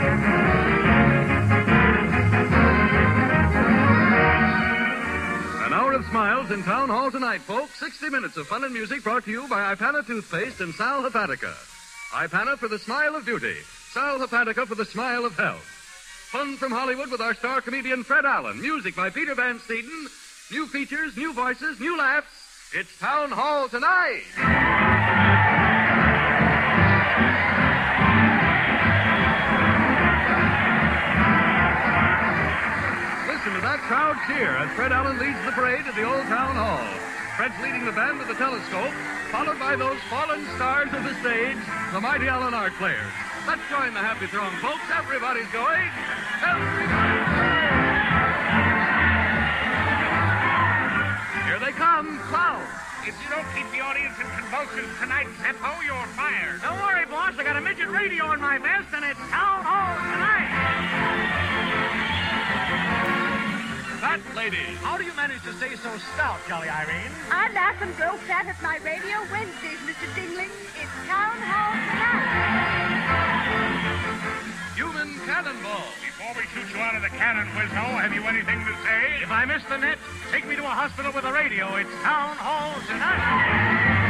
An hour of smiles in Town Hall tonight, folks. 60 minutes of fun and music brought to you by Ipana Toothpaste and Sal Hepatica. Ipana for the smile of beauty. Sal Hepatica for the smile of health. Fun from Hollywood with our star comedian Fred Allen. Music by Peter Van Steeden. New features, new voices, new laughs. It's Town Hall tonight. Listen to that crowd cheer as Fred Allen leads the parade at the old Town Hall. Fred's leading the band with the telescope, followed by those fallen stars of the stage, the mighty Allen Art Players. Let's join the happy throng, folks. Everybody's going. Here they come, clowns. If you don't keep the audience in convulsions tonight, Zeppo, you're fired. Don't worry, boss. I got a midget radio in my vest, and it's Town Hall tonight. That lady. How do you manage to stay so stout, Jolly Irene? I laugh and grow fat at my radio Wednesdays, Mr. Dingling. It's Town Hall tonight. Human Cannonball. Before we shoot you out of the cannon, Wizzo, have you anything to say? If I miss the net, take me to a hospital with a radio. It's Town Hall tonight.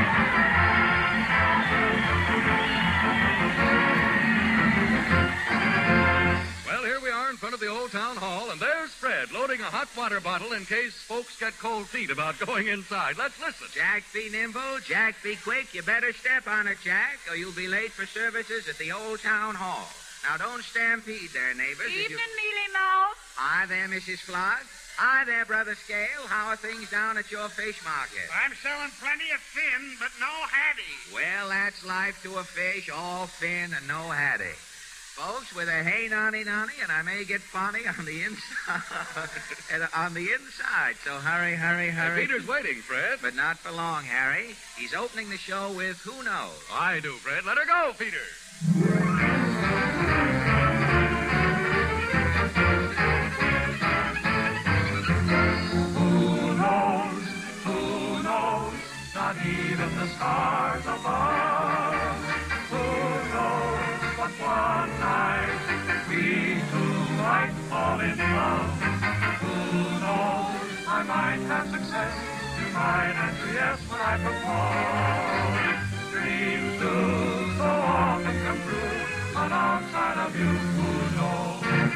Well, here we are in front of the old Town Hall, and there's Fred loading a hot water bottle in case folks get cold feet about going inside. Let's listen. Jack, be nimble. Jack, be quick. You better step on it, Jack, or you'll be late for services at the old Town Hall. Now, don't stampede there, neighbors. Evening, Mealy Mouse. Hi there, Mrs. Flood. Hi there, Brother Scale. How are things down at your fish market? I'm selling plenty of fin, but no hattie. Well, that's life to a fish, all fin and no hattie. Folks, with a hey nonny nonny, and I may get funny on the inside. On the inside. So hurry. Hey, Peter's waiting, Fred. But not for long, Harry. He's opening the show with Who Knows. I do, Fred. Let her go, Peter. Who knows, not even the stars above. Who knows, but one night we two might fall in love. Who knows, I might have success. You might answer yes when I propose. Dreams do so often come true, but outside of you, who knows?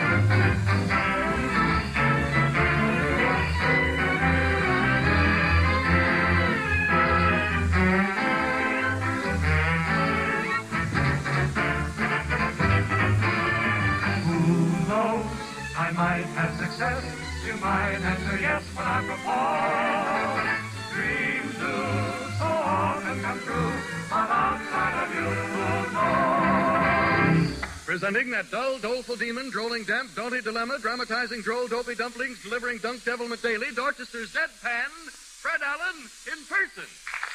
I might have success. You might answer yes when I propose. Dreams do so often come true, but outside of you, who knows? Presenting that dull, doleful demon, drolling damp, doughty dilemma, dramatizing droll, dopey dumplings, delivering dunk devil McDaily, Dorchester's deadpan, Fred Allen in person.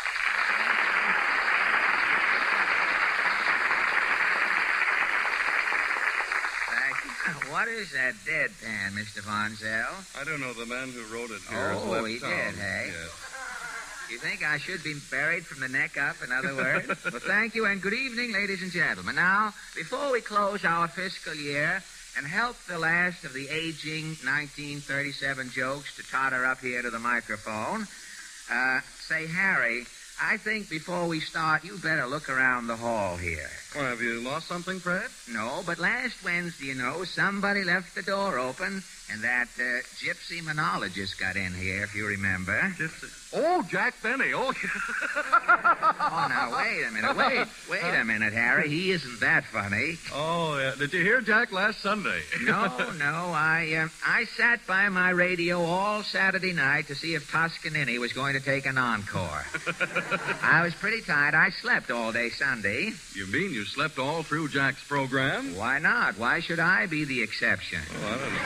What is that deadpan, Mr. Von Zell? I don't know. The man who wrote it here has Oh, left he town. did, hey? Yes. You think I should be buried from the neck up, in other words? Well, thank you, and good evening, ladies and gentlemen. Now, before we close our fiscal year and help the last of the aging 1937 jokes to totter up here to the microphone, say, Harry, I think before we start, you better look around the hall here. Well, have you lost something, Fred? No, but last Wednesday, you know, somebody left the door open, and that gypsy monologist got in here, if you remember. Gypsy. Oh, Jack Benny. Oh, Oh, now, wait a minute. Wait a minute, Harry. He isn't that funny. Oh, yeah. Did you hear Jack last Sunday? No. I sat by my radio all Saturday night to see if Toscanini was going to take an encore. I was pretty tired. I slept all day Sunday. You mean you slept all through Jack's program? Why not? Why should I be the exception? Oh, I don't know.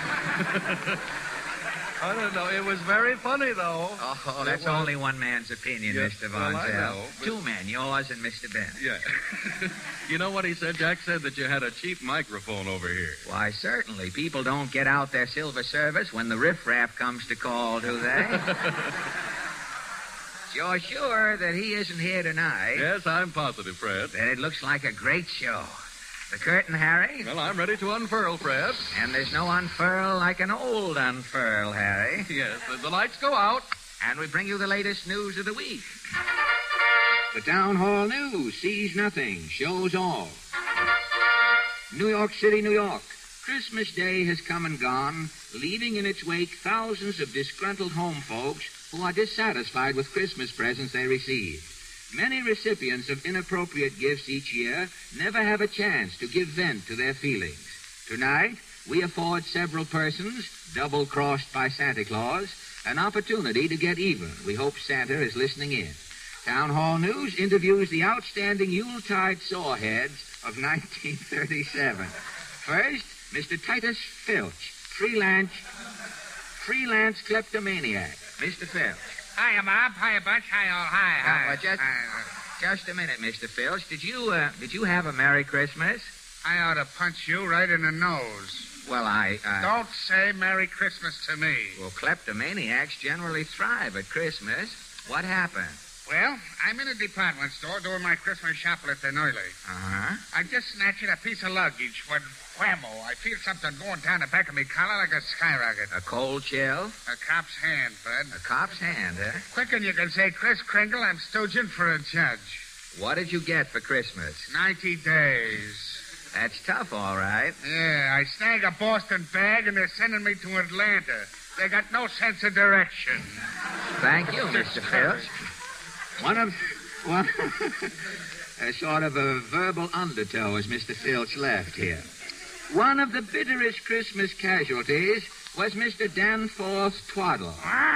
I don't know. It was very funny, though. Oh, that's only one man's opinion, Yes, Mr. Von well, I Zell. know, but- Two men, yours and Mr. Ben. Yeah. You know what he said? Jack said that you had a cheap microphone over here. Why, certainly. People don't get out their silver service when the riffraff comes to call, do they? You're sure that he isn't here tonight? Yes, I'm positive, Fred. Then it looks like a great show. The curtain, Harry? Well, I'm ready to unfurl, Fred. And there's no unfurl like an old unfurl, Harry. Yes, the lights go out. And we bring you the latest news of the week. The Town Hall News sees nothing, shows all. New York City, New York. Christmas Day has come and gone, leaving in its wake thousands of disgruntled home folks who are dissatisfied with Christmas presents they receive. Many recipients of inappropriate gifts each year never have a chance to give vent to their feelings. Tonight, we afford several persons, double-crossed by Santa Claus, an opportunity to get even. We hope Santa is listening in. Town Hall News interviews the outstanding Yuletide soreheads of 1937. First, Mr. Titus Filch, freelance kleptomaniac. Mr. Filch. Hiya, Bob. Hiya, Bunch. Hi, all. Hi. Just a minute, Mr. Filch. Did you have a Merry Christmas? I ought to punch you right in the nose. Well, Don't say Merry Christmas to me. Well, kleptomaniacs generally thrive at Christmas. What happened? Well, I'm in a department store doing my Christmas shoplifting early. Uh-huh. I just snatched a piece of luggage when whammo, I feel something going down the back of me collar like a skyrocket. A cold chill? A cop's hand, Fred. A cop's hand, eh? Quicken, you can say, Chris Kringle, I'm stooging for a judge. What did you get for Christmas? 90 days. That's tough, all right. Yeah, I snag a Boston bag and they're sending me to Atlanta. They got no sense of direction. Thank you, Mr. Filch. A sort of a verbal undertow as Mr. Filch left here. One of the bitterest Christmas casualties was Mr. Danforth Twaddle.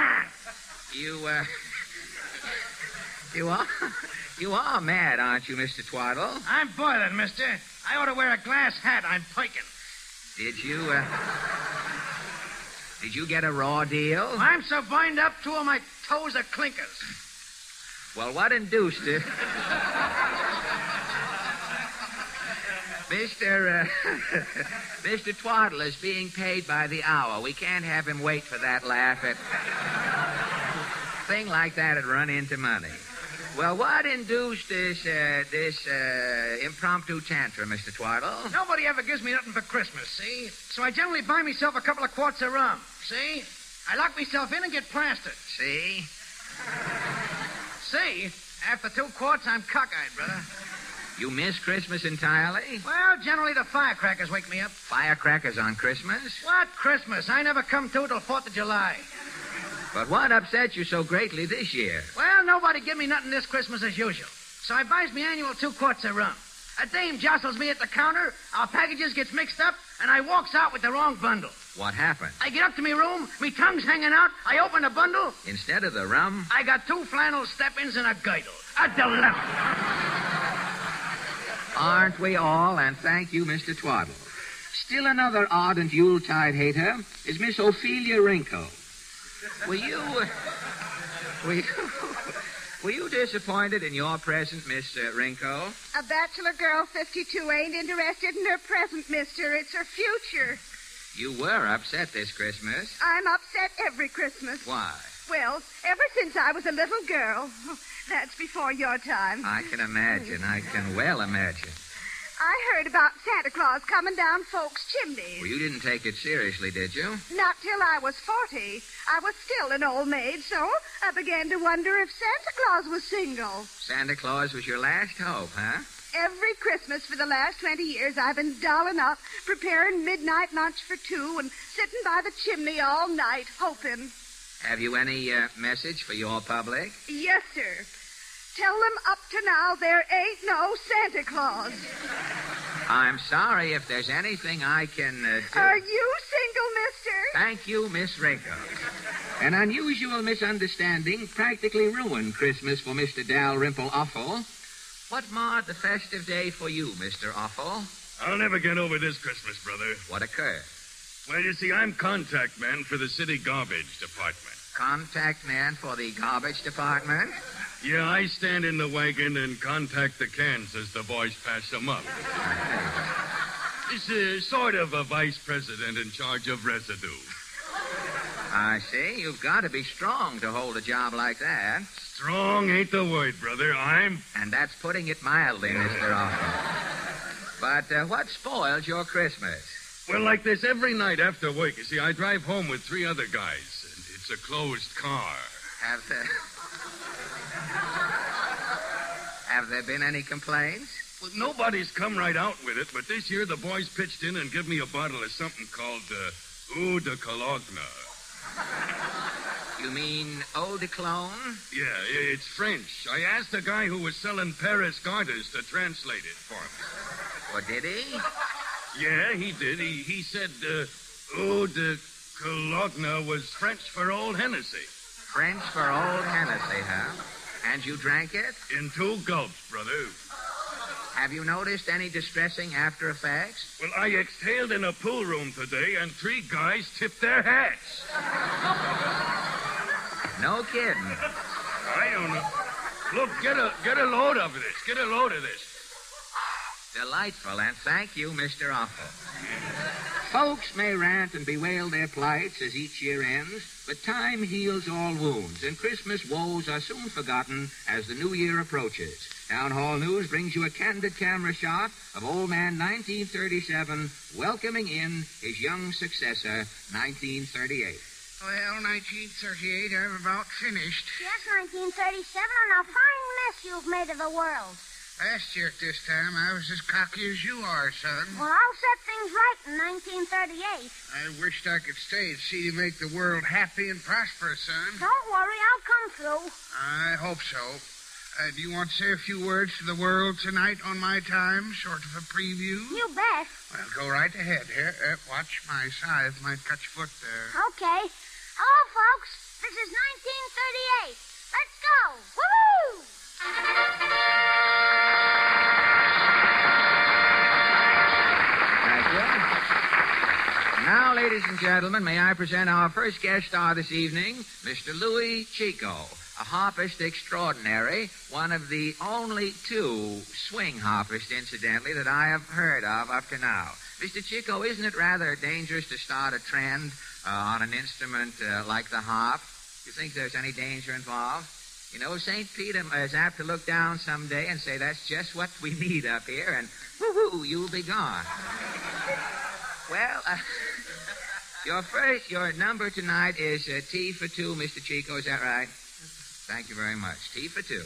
You are mad, aren't you, Mr. Twaddle? I'm boiling, mister. I ought to wear a glass hat. I'm piking. Did you get a raw deal? I'm so bind up, two of my toes are clinkers. Well, what induced it? Mr. Twaddle is being paid by the hour. We can't have him wait for that laugh. Thing like that would run into money. Well, what induced this impromptu tantrum, Mr. Twaddle? Nobody ever gives me nothing for Christmas, see? So I generally buy myself a couple of quarts of rum, see? I lock myself in and get plastered. See? See? After 2 quarts, I'm cockeyed, brother. You miss Christmas entirely? Well, generally the firecrackers wake me up. Firecrackers on Christmas? What Christmas? I never come to till 4th of July. But what upset you so greatly this year? Well, nobody give me nothing this Christmas as usual. So I buys me annual 2 quarts of rum. A dame jostles me at the counter, our packages gets mixed up, and I walks out with the wrong bundle. What happened? I get up to me room, me tongue's hanging out, I open the bundle. Instead of the rum? I got 2 flannel step-ins and a girdle. A dilemma. Aren't we all? And thank you, Mr. Twaddle. Still another ardent Yuletide hater is Miss Ophelia Rinko. Were you disappointed in your present, Miss Rinko? A bachelor girl 52 ain't interested in her present, mister. It's her future. You were upset this Christmas. I'm upset every Christmas. Why? Well, ever since I was a little girl. That's before your time. I can imagine. I can well imagine. I heard about Santa Claus coming down folks' chimneys. Well, you didn't take it seriously, did you? Not till I was 40. I was still an old maid, so I began to wonder if Santa Claus was single. Santa Claus was your last hope, huh? Every Christmas for the last 20 years, I've been dolling up, preparing midnight lunch for 2, and sitting by the chimney all night, hoping. Have you any message for your public? Yes, sir. Tell them up to now there ain't no Santa Claus. I'm sorry if there's anything I can do. Are you single, mister? Thank you, Miss Rinko. An unusual misunderstanding practically ruined Christmas for Mr. Dalrymple Offal. What marred the festive day for you, Mr. Offal? I'll never get over this Christmas, brother. What occurred? Well, you see, I'm contact man for the city garbage department. Contact man for the garbage department? Yeah, I stand in the wagon and contact the cans as the boys pass them up. It's sort of a vice president in charge of residue. I see. You've got to be strong to hold a job like that. Strong ain't the word, brother. And that's putting it mildly, Mr. Offal. But what spoiled your Christmas? Well, like this every night after work. You see, I drive home with 3 other guys, and it's a closed car. Have there been any complaints? Well, nobody's come right out with it, but this year the boys pitched in and give me a bottle of something called Eau de Cologne. You mean eau de cologne? Yeah, it's French. I asked the guy who was selling Paris garters to translate it for me. Or did he? Yeah, he did. He said Eau de Cologne was French for Old Hennessy. French for Old Hennessy, huh? And you drank it? In 2 gulps, brother. Have you noticed any distressing after effects? Well, I exhaled in a pool room today, and 3 guys tipped their hats. No kidding. I don't know. Look, get a load of this. Get a load of this. Delightful, and thank you, Mr. Awful. Folks may rant and bewail their plights as each year ends, but time heals all wounds, and Christmas woes are soon forgotten as the new year approaches. Town Hall News brings you a candid camera shot of old man 1937 welcoming in his young successor, 1938. Well, 1938, I'm about finished. Yes, 1937, and a fine mess you've made of the world. Last year at this time, I was as cocky as you are, son. Well, I'll set things right in 1938. I wished I could stay and see you make the world happy and prosperous, son. Don't worry, I'll come through. I hope so. Do you want to say a few words to the world tonight on my time? Sort of a preview? You bet. Well, go right ahead. Here, watch my scythe. Might cut your foot there. Okay. Hello, folks. This is 1938. Let's go. Woo! Thank you. Now, ladies and gentlemen, may I present our first guest star this evening, Mr. Louis Chico, a harpist extraordinary, one of the only 2 swing harpists, incidentally, that I have heard of up to now. Mr. Chico, isn't it rather dangerous to start a trend on an instrument like the harp? You think there's any danger involved? You know, St. Peter is apt to look down someday and say, that's just what we need up here, and whoo-hoo, you'll be gone. Well, your number tonight is T for 2, Mr. Chico, is that right? Thank you very much. T for 2.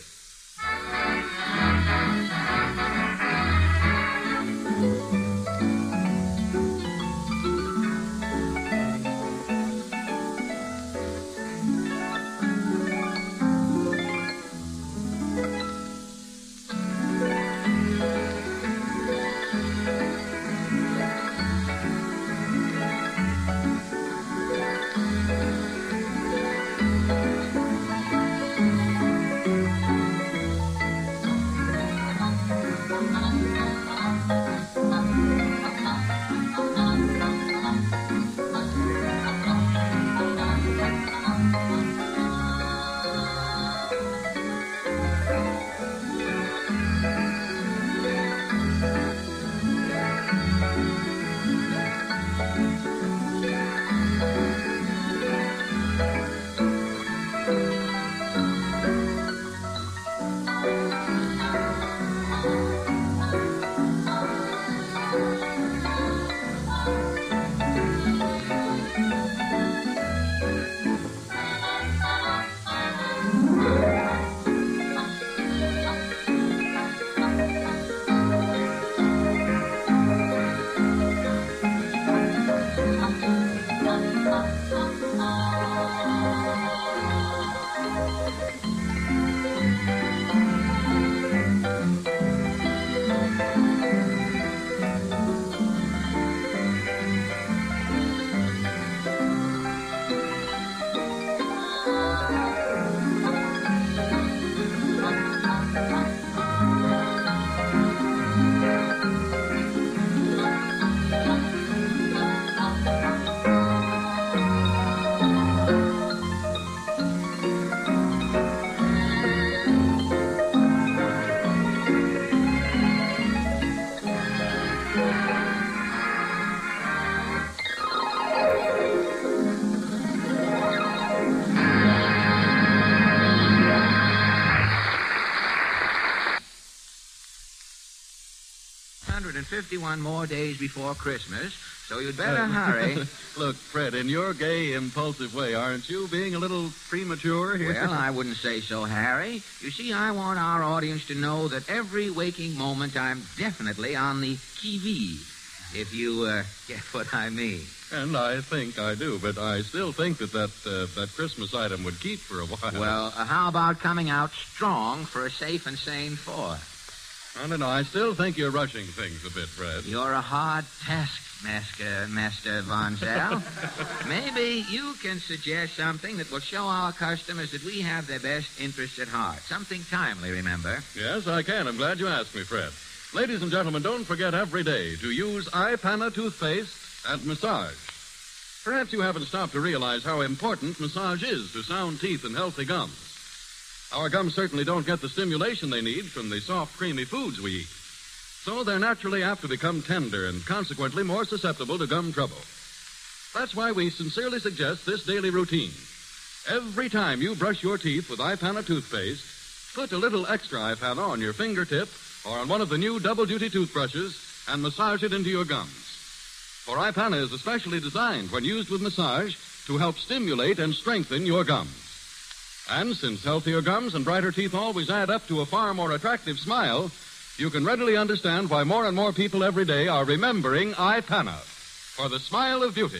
651 more days before Christmas, so you'd better hurry. Look, Fred, in your gay, impulsive way, aren't you being a little premature here? Well, I wouldn't say so, Harry. You see, I want our audience to know that every waking moment I'm definitely on the qui-vive, if you get what I mean. And I think I do, but I still think that Christmas item would keep for a while. Well, how about coming out strong for a safe and sane 4th? I don't know. I still think you're rushing things a bit, Fred. You're a hard taskmaster, Von Zell. Maybe you can suggest something that will show our customers that we have their best interests at heart. Something timely, remember? Yes, I can. I'm glad you asked me, Fred. Ladies and gentlemen, don't forget every day to use iPana toothpaste and massage. Perhaps you haven't stopped to realize how important massage is to sound teeth and healthy gums. Our gums certainly don't get the stimulation they need from the soft, creamy foods we eat. So they're naturally apt to become tender and consequently more susceptible to gum trouble. That's why we sincerely suggest this daily routine. Every time you brush your teeth with iPana toothpaste, put a little extra iPana on your fingertip or on one of the new double-duty toothbrushes and massage it into your gums. For iPana is especially designed, when used with massage, to help stimulate and strengthen your gums. And since healthier gums and brighter teeth always add up to a far more attractive smile, you can readily understand why more and more people every day are remembering iPana for the smile of beauty.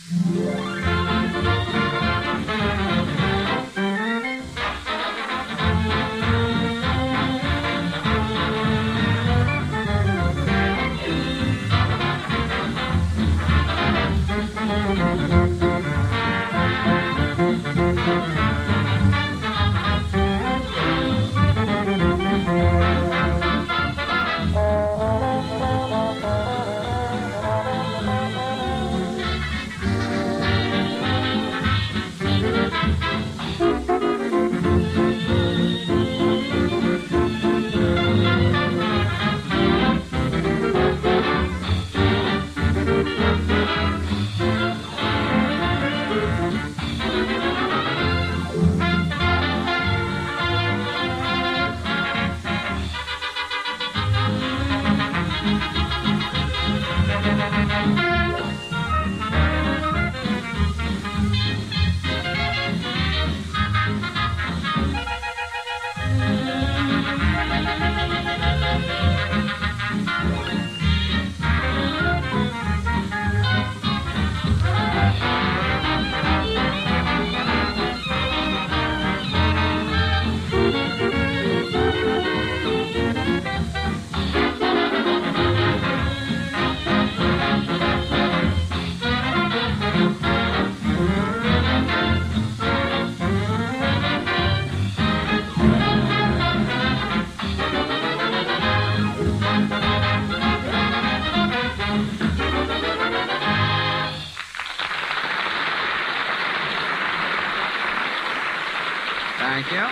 Thank you.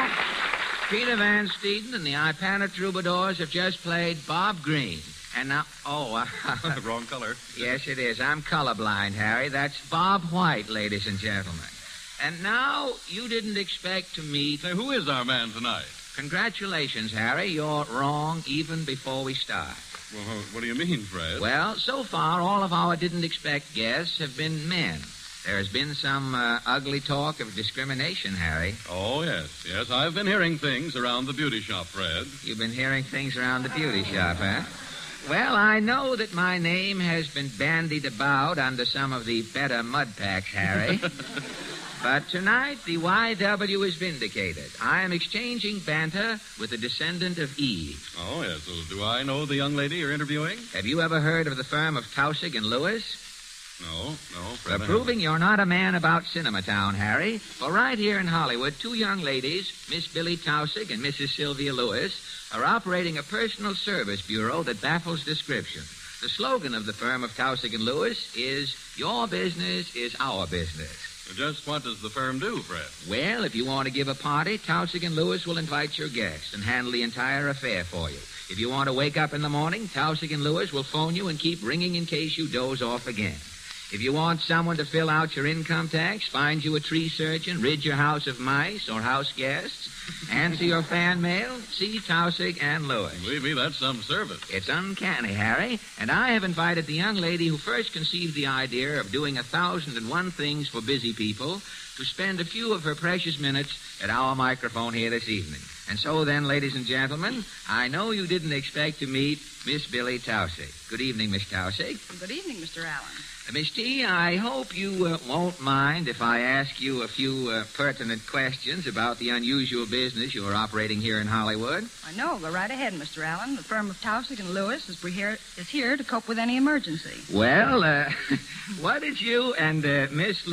Peter Van Steeden and the Ipana Troubadours have just played Bob Green. And now, Wrong color. Yes, it is. I'm colorblind, Harry. That's Bob White, ladies and gentlemen. And now, you didn't expect to meet... Say, who is our man tonight? Congratulations, Harry. You're wrong even before we start. Well, what do you mean, Fred? Well, so far, all of our didn't expect guests have been men. There has been some ugly talk of discrimination, Harry. Oh, yes. Yes, I've been hearing things around the beauty shop, Fred. You've been hearing things around the beauty shop, huh? Well, I know that my name has been bandied about under some of the better mud packs, Harry. But tonight, the YW is vindicated. I am exchanging banter with a descendant of Eve. Oh, yes. Well, do I know the young lady you're interviewing? Have you ever heard of the firm of Tausig and Lewis? No, Fred. Proving you're not a man about Cinema Town, Harry. For right here in Hollywood, two young ladies, Miss Billie Tausig and Mrs. Sylvia Lewis, are operating a personal service bureau that baffles description. The slogan of the firm of Tausig and Lewis is, "Your business is our business." Just what does the firm do, Fred? Well, if you want to give a party, Tausig and Lewis will invite your guests and handle the entire affair for you. If you want to wake up in the morning, Tausig and Lewis will phone you and keep ringing in case you doze off again. If you want someone to fill out your income tax, find you a tree surgeon, rid your house of mice or house guests, answer your fan mail, see Tausig and Lewis. Believe me, that's some service. It's uncanny, Harry, and I have invited the young lady who first conceived the idea of doing 1,001 things for busy people to spend a few of her precious minutes at our microphone here this evening. And so then, ladies and gentlemen, I know you didn't expect to meet Miss Billy Tausig. Good evening, Miss Tausig. Good evening, Mr. Allen. Miss T, I hope you won't mind if I ask you a few pertinent questions about the unusual business you are operating here in Hollywood. I know. Go right ahead, Mr. Allen. The firm of Tausig and Lewis is here to cope with any emergency. Well, what did you and Mrs.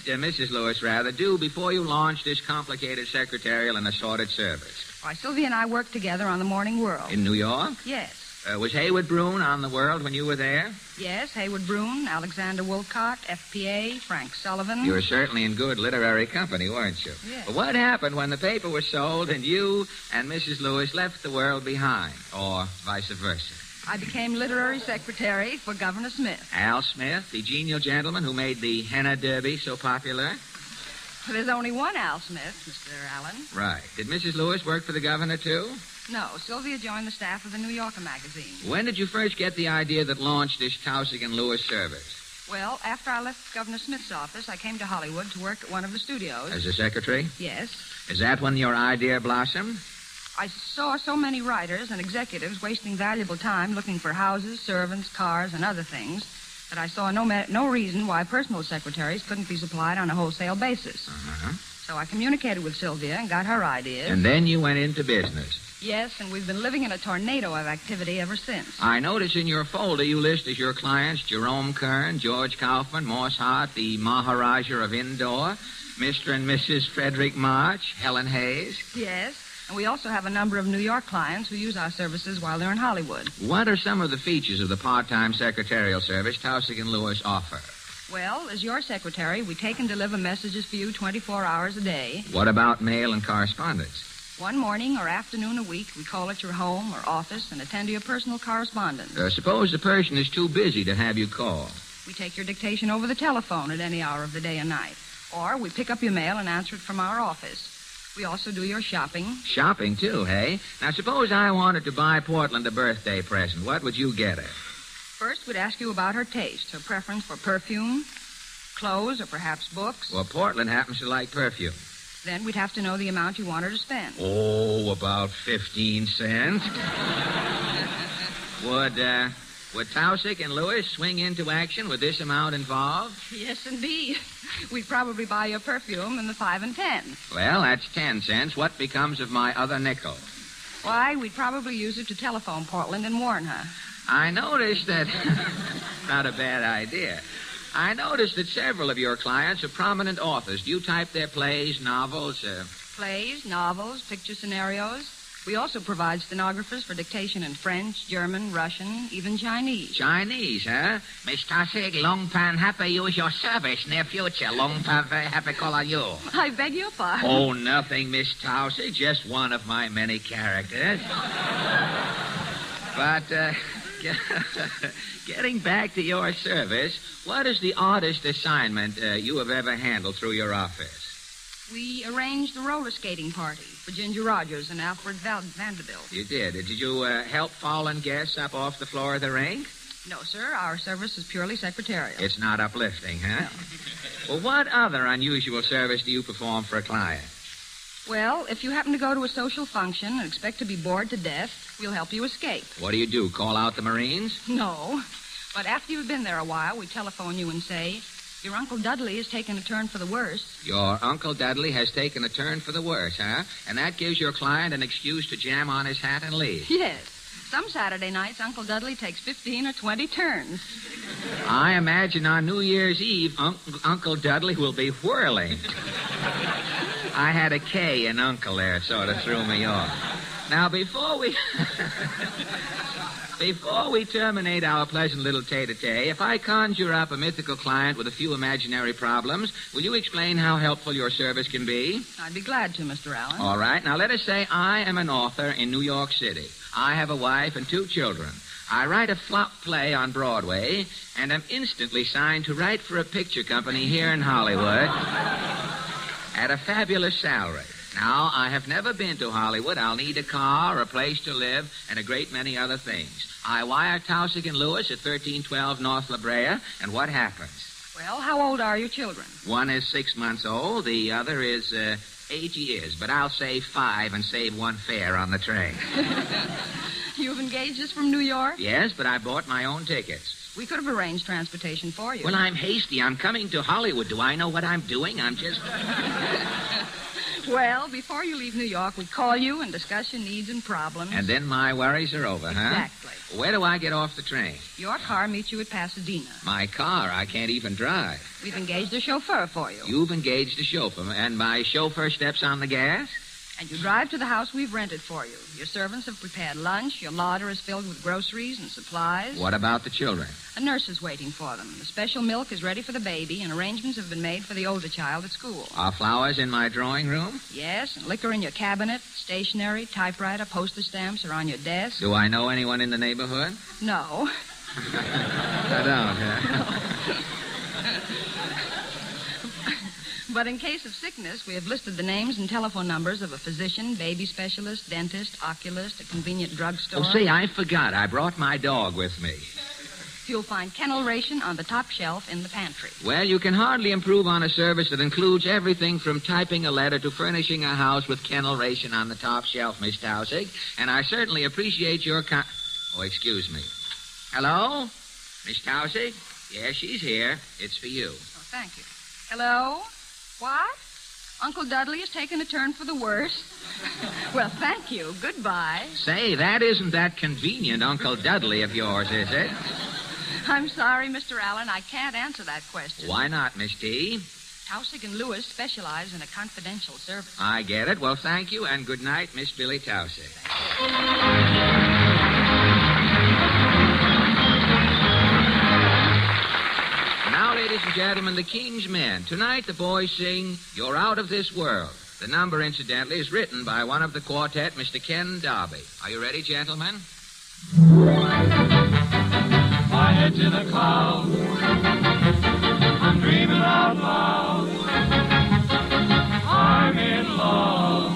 Lewis, do before you launched this complicated secretarial and assorted service? Why, Sylvia and I worked together on the Morning World. In New York? Yes. Was Haywood Broun on the World when you were there? Yes, Haywood Broun, Alexander Woollcott, FPA, Frank Sullivan. You were certainly in good literary company, weren't you? Yes. But what happened when the paper was sold and you and Mrs. Lewis left the World behind, or vice versa? I became literary secretary for Governor Smith. Al Smith, the genial gentleman who made the Henna Derby so popular? There's only one Al Smith, Mr. Allen. Right. Did Mrs. Lewis work for the governor, too? No, Sylvia joined the staff of the New Yorker magazine. When did you first get the idea that launched this Tausig and Lewis service? Well, after I left Governor Smith's office, I came to Hollywood to work at one of the studios. As a secretary? Yes. Is that when your idea blossomed? I saw so many writers and executives wasting valuable time looking for houses, servants, cars, and other things that I saw no reason why personal secretaries couldn't be supplied on a wholesale basis. Uh-huh. So I communicated with Sylvia and got her ideas. And then you went into business. Yes, and we've been living in a tornado of activity ever since. I notice in your folder you list as your clients Jerome Kern, George Kaufman, Morse Hart, the Maharaja of Indore, Mr. and Mrs. Frederick March, Helen Hayes. Yes, and we also have a number of New York clients who use our services while they're in Hollywood. What are some of the features of the part-time secretarial service Tausig and Lewis offer? Well, as your secretary, we take and deliver messages for you 24 hours a day. What about mail and correspondence? One morning or afternoon a week, we call at your home or office and attend to your personal correspondence. Suppose the person is too busy to have you call. We take your dictation over the telephone at any hour of the day and night. Or we pick up your mail and answer it from our office. We also do your shopping. Shopping, too, hey? Now, suppose I wanted to buy Portland a birthday present. What would you get her? First, we'd ask you about her taste, her preference for perfume, clothes, or perhaps books. Well, Portland happens to like perfume. Then we'd have to know the amount you want her to spend. Oh, about 15 cents. Would Tausig and Lewis swing into action with this amount involved? Yes, indeed. We'd probably buy your perfume in the 5 and 10. Well, that's 10 cents. What becomes of my other nickel? Why, we'd probably use it to telephone Portland and warn her. I noticed that... Not a bad idea. I noticed that several of your clients are prominent authors. Do you type their plays, novels? Plays, novels, picture scenarios. We also provide stenographers for dictation in French, German, Russian, even Chinese. Chinese, huh? Miss Tausig, long pan happy use your service near future. Long pan very happy call on you. I beg your pardon. Oh, nothing, Miss Tausig. Just one of my many characters. But, getting back to your service, what is the oddest assignment you have ever handled through your office? We arranged the roller skating party for Ginger Rogers and Alfred Vanderbilt. You did. Did you help fallen guests up off the floor of the rink? No, sir. Our service is purely secretarial. It's not uplifting, huh? No. Well, what other unusual service do you perform for a client? Well, if you happen to go to a social function and expect to be bored to death, we'll help you escape. What do? Call out the Marines? No. But after you've been there a while, we telephone you and say, your Uncle Dudley has taken a turn for the worse. Your Uncle Dudley has taken a turn for the worse, huh? And that gives your client an excuse to jam on his hat and leave. Yes. Some Saturday nights, Uncle Dudley takes 15 or 20 turns. I imagine on New Year's Eve, Uncle Dudley will be whirling. I had a K in Uncle there. It sort of threw me off. Now, before we terminate our pleasant little tete-a-tete, if I conjure up a mythical client with a few imaginary problems, will you explain how helpful your service can be? I'd be glad to, Mr. Allen. All right. Now, let us say I am an author in New York City. I have a wife and 2 children. I write a flop play on Broadway, and am instantly signed to write for a picture company here in Hollywood at a fabulous salary. Now, I have never been to Hollywood. I'll need a car, a place to live, and a great many other things. I wire Tausig and Lewis at 1312 North La Brea, and what happens? Well, how old are your children? One is 6 months old. The other is 8 years. But I'll save 5 and save 1 fare on the train. You've engaged us from New York? Yes, but I bought my own tickets. We could have arranged transportation for you. Well, I'm hasty. I'm coming to Hollywood. Do I know what I'm doing? I'm just... Well, before you leave New York, we call you and discuss your needs and problems. And then my worries are over, huh? Exactly. Where do I get off the train? Your car meets you at Pasadena. My car? I can't even drive. We've engaged a chauffeur for you. You've engaged a chauffeur, and my chauffeur steps on the gas? And you drive to the house we've rented for you. Your servants have prepared lunch. Your larder is filled with groceries and supplies. What about the children? A nurse is waiting for them. The special milk is ready for the baby, and arrangements have been made for the older child at school. Are flowers in my drawing room? Yes, and liquor in your cabinet, stationery, typewriter, postage stamps are on your desk. Do I know anyone in the neighborhood? No. I don't, huh? No. But in case of sickness, we have listed the names and telephone numbers of a physician, baby specialist, dentist, oculist, a convenient drugstore. Oh, say, I forgot. I brought my dog with me. You'll find kennel ration on the top shelf in the pantry. Well, you can hardly improve on a service that includes everything from typing a letter to furnishing a house with kennel ration on the top shelf, Miss Tausig. And I certainly appreciate your Oh, excuse me. Hello? Miss Tausig? Yes, she's here. It's for you. Oh, thank you. Hello? What? Uncle Dudley has taken a turn for the worse? Well, thank you. Goodbye. Say, that isn't that convenient Uncle Dudley of yours, is it? I'm sorry, Mr. Allen. I can't answer that question. Why not, Miss T? Tausig and Lewis specialize in a confidential service. I get it. Well, thank you, and good night, Miss Billy Tausig. Now, ladies and gentlemen, the King's Men. Tonight, the boys sing You're Out of This World. The number, incidentally, is written by one of the quartet, Mr. Ken Darby. Are you ready, gentlemen? My head's in a cloud. I'm dreaming out loud. I'm in love.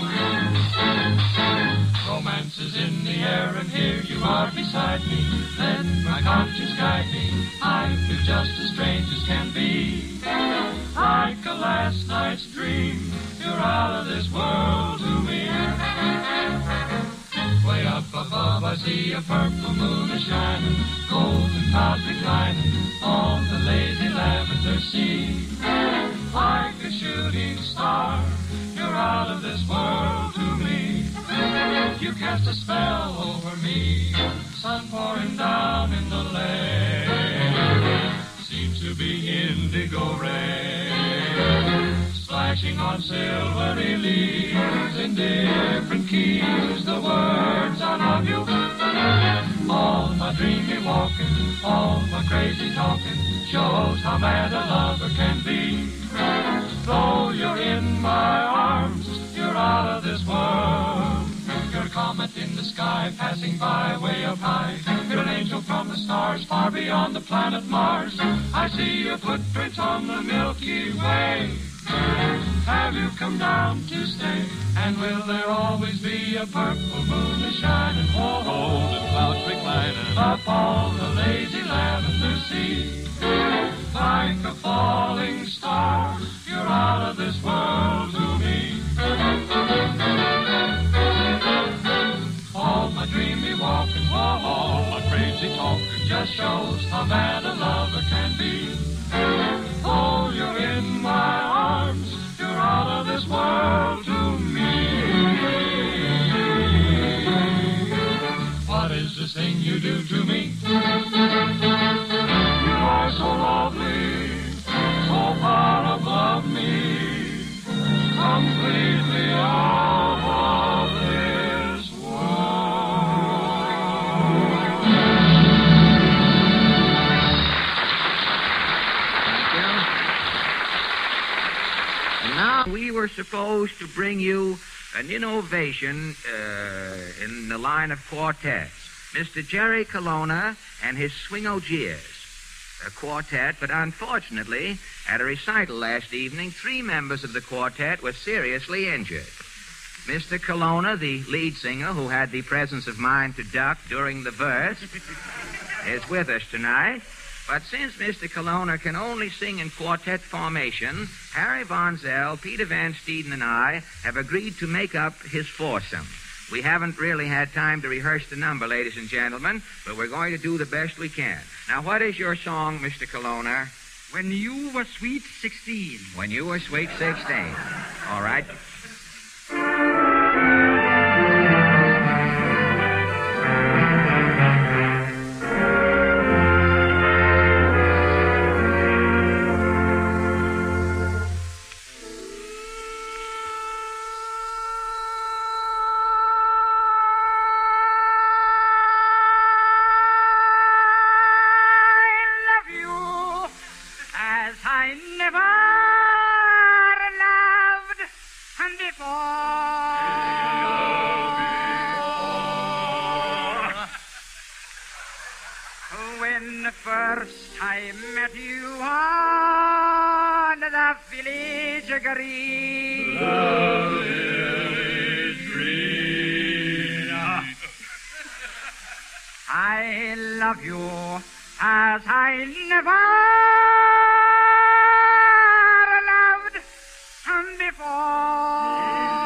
Romance is in the air, and here you are beside me. Let my conscience guide me. I feel just as strange as can be. Like a last night's dream, you're out of this world to me. Way up above, I see a purple moon a-shining, golden clouds reclining on the lazy lavender sea. Like a shooting star, you're out of this world to me. You cast a spell over me, sun pouring down in the lane. Seems to be indigo rain, splashing on silvery leaves in different keys. The words I love you, all my dreamy walking, all my crazy talking, shows how mad a lover can be. Though you're in my arms, you're out of this world. You're a comet in the sky, passing by way up high. You're an angel from the stars, far beyond the planet Mars. I see your footprints on the Milky Way. Have you come down to stay? And will there always be a purple moon a-shining? Oh, golden clouds reclining up on the lazy lavender sea. Like a falling star, you're out of this world to me. All my dreamy walking, all my crazy talking, just shows how mad a lover can be. Oh, you're in my arms, you're out of this world to me. What is this thing you do to me? You are so lovely, so far above me, completely out of this world. And now we were supposed to bring you an innovation in the line of quartets. Mr. Jerry Colonna and his Swing-O-Jeers, a quartet, but unfortunately, at a recital last evening, 3 members of the quartet were seriously injured. Mr. Colonna, the lead singer, who had the presence of mind to duck during the verse, is with us tonight. But since Mr. Colonna can only sing in quartet formation, Harry Von Zell, Peter Van Steeden, and I have agreed to make up his foursome. We haven't really had time to rehearse the number, ladies and gentlemen, but we're going to do the best we can. Now, what is your song, Mr. Colonna? When You Were Sweet 16. When You Were Sweet 16. All right. I love you as I never loved before.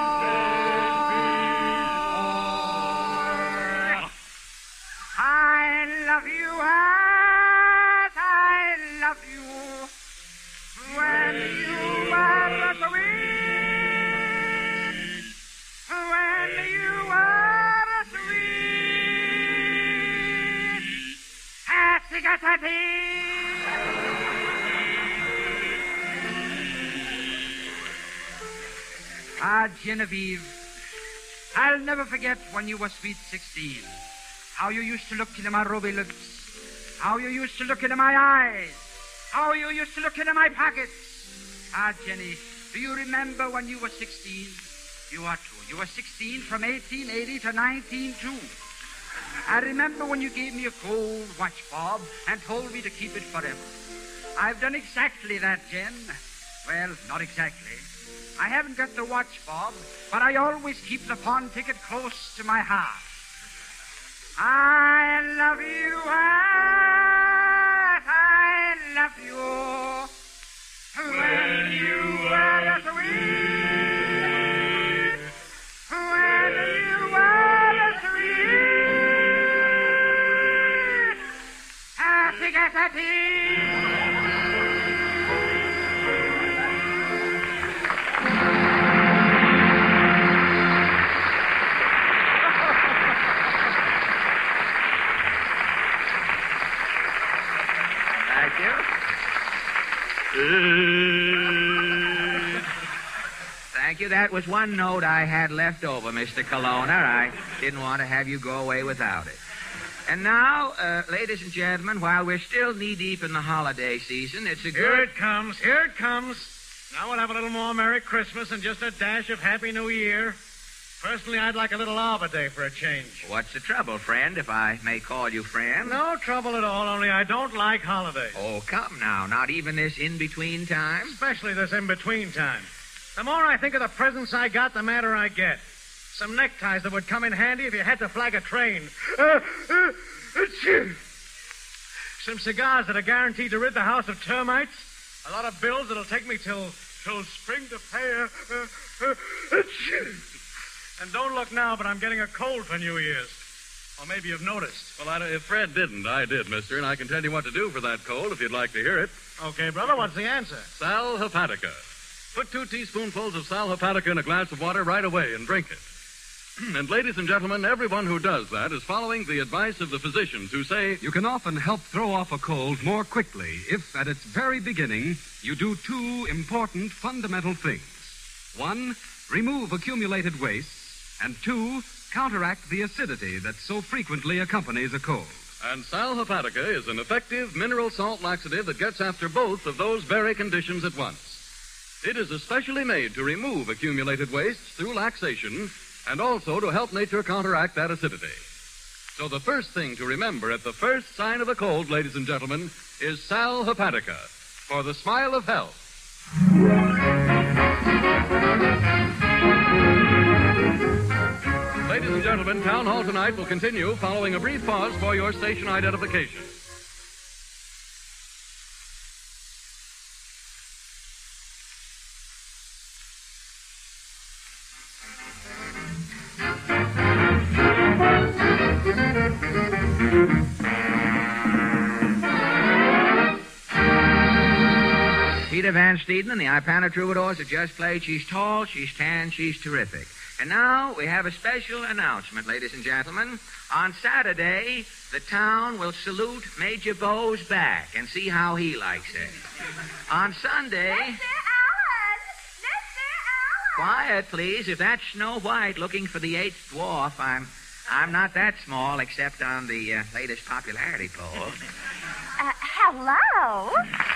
I love you as I love you when you were sweet, when you were sweet. Genevieve, I'll never forget when you were sweet 16. How you used to look into my ruby lips. How you used to look into my eyes. How you used to look into my pockets. Jenny, do you remember when you were 16? You are too. You were 16 from 1880 to 1902. I remember when you gave me a gold watch fob and told me to keep it forever. I've done exactly that, Jen. Well, not exactly. I haven't got the watch fob, but I always keep the pawn ticket close to my heart. I love you as I love you when you were sweet, when you were sweet, as a Thank you. That was one note I had left over, Mr. Colonna. I didn't want to have you go away without it. And now, ladies and gentlemen, while we're still knee-deep in the holiday season, it's a good... Here it comes. Here it comes. Now we'll have a little more Merry Christmas and just a dash of Happy New Year. Personally, I'd like a little Arbor Day for a change. What's the trouble, friend, if I may call you friend? No trouble at all, only I don't like holidays. Oh, come now. Not even this in-between time? Especially this in-between time. The more I think of the presents I got, the madder I get. Some neckties that would come in handy if you had to flag a train. Some cigars that are guaranteed to rid the house of termites. A lot of bills that'll take me till spring to pay. And don't look now, but I'm getting a cold for New Year's. Or maybe you've noticed. Well, if Fred didn't, I did, mister, and I can tell you what to do for that cold if you'd like to hear it. Okay, brother, what's the answer? Sal Hepatica. Put 2 teaspoonfuls of Sal Hepatica in a glass of water right away and drink it. And ladies and gentlemen, everyone who does that is following the advice of the physicians who say... You can often help throw off a cold more quickly if, at its very beginning, you do 2 important fundamental things. 1, remove accumulated waste, and 2, counteract the acidity that so frequently accompanies a cold. And Sal Hepatica is an effective mineral salt laxative that gets after both of those very conditions at once. It is especially made to remove accumulated wastes through laxation and also to help nature counteract that acidity. So the first thing to remember at the first sign of a cold, ladies and gentlemen, is Sal Hepatica for the smile of health. Ladies and gentlemen, Town Hall tonight will continue following a brief pause for your station identification. Peter Van Steeden and the Ipana Troubadours have just played She's Tall, She's Tan, She's Terrific. And now we have a special announcement, ladies and gentlemen. On Saturday, the town will salute Major Bowes back and see how he likes it. On Sunday... Mr. Allen! Quiet, please. If that's Snow White looking for the 8th dwarf, I'm not that small except on the latest popularity poll. Hello?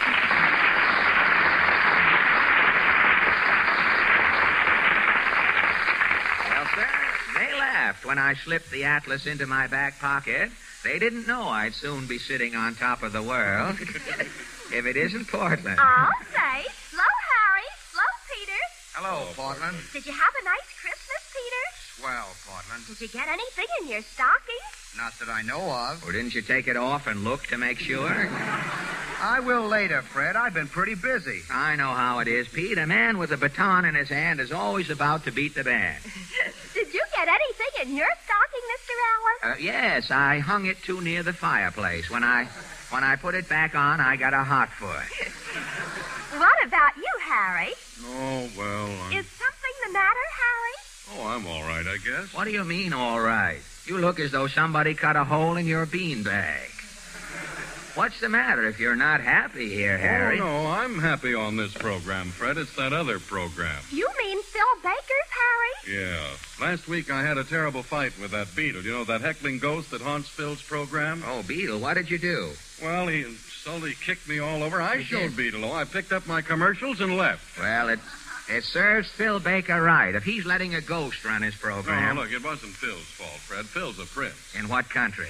Well, sir, they laughed when I slipped the atlas into my back pocket. They didn't know I'd soon be sitting on top of the world. If it isn't Portland. I'll say. Hello, Harry. Hello, Peter. Hello, Portland. Did you have a nice Christmas, Peter? Swell, Portland. Did you get anything in your stocking? Not that I know of. Or didn't you take it off and look to make sure? I will later, Fred. I've been pretty busy. I know how it is, Pete. A man with a baton in his hand is always about to beat the band. Did you get anything in your stocking, Mr. Allen? Yes, I hung it too near the fireplace. When I put it back on, I got a hot foot. What about you, Harry? Oh, well, Is something the matter, Harry? Oh, I'm all right, I guess. What do you mean, all right? You look as though somebody cut a hole in your beanbag. What's the matter if you're not happy here, Harry? Oh, no, I'm happy on this program, Fred. It's that other program. You mean Phil Baker's, Harry? Yeah. Last week I had a terrible fight with that Beetle. You know, that heckling ghost that haunts Phil's program? Oh, Beetle, what did you do? Well, he slowly kicked me all over. I showed Beetle. I picked up my commercials and left. Well, it serves Phil Baker right. If he's letting a ghost run his program... No, look, it wasn't Phil's fault, Fred. Phil's a prince. In what country?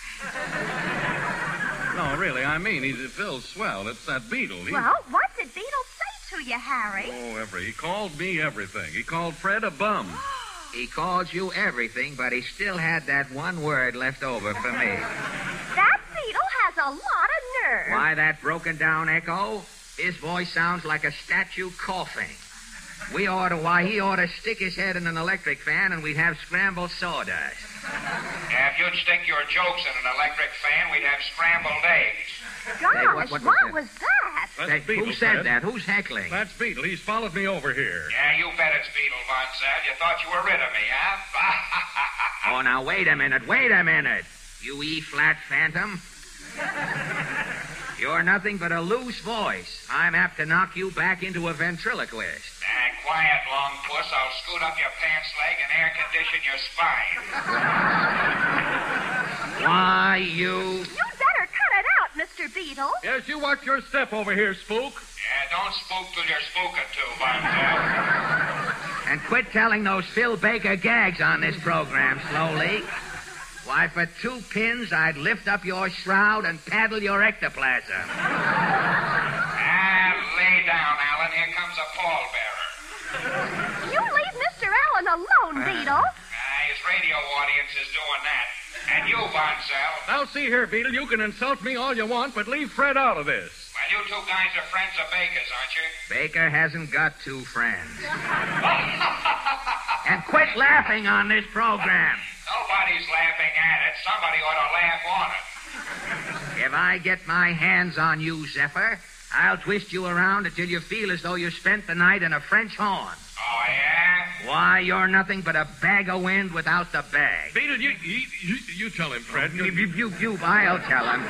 No, really, I mean, Phil's swell. It's that Beetle. Well, what did Beetle say to you, Harry? Oh, he called me everything. He called Fred a bum. He called you everything, but he still had that one word left over for me. That Beetle has a lot of nerve. Why, that broken-down echo? His voice sounds like a statue coughing. He ought to stick his head in an electric fan and we'd have scrambled sawdust. Yeah, if you'd stick your jokes in an electric fan, we'd have scrambled eggs. Gosh, what was that? That's Beetle, who said Fred. that? Who's heckling? That's Beetle. He's followed me over here. Yeah, you bet it's Beetle, Von Zell. You thought you were rid of me, huh? Oh, now, wait a minute. You E-flat phantom. You're nothing but a loose voice. I'm apt to knock you back into a ventriloquist. Quiet, long puss. I'll scoot up your pants leg and air condition your spine. Why, you... You'd better cut it out, Mr. Beetle. Yes, you watch your step over here, spook. Yeah, don't spook till you're spooking too, Von Zell. And quit telling those Phil Baker gags on this program, slowly. Why, for 2 pins, I'd lift up your shroud and paddle your ectoplasm. Lay down, Alan. Here comes a pallbearer. You leave Mr. Allen alone, Beetle. His radio audience is doing that. And you, Von Zell. Now, see here, Beetle, you can insult me all you want, but leave Fred out of this. Well, you two guys are friends of Baker's, aren't you? Baker hasn't got 2 friends. And quit laughing on this program. Nobody's laughing at it. Somebody ought to laugh on it. If I get my hands on you, Zephyr, I'll twist you around until you feel as though you spent the night in a French horn. Oh, yeah? Why, you're nothing but a bag of wind without the bag. Beetle, you tell him, Fred. I'll tell him.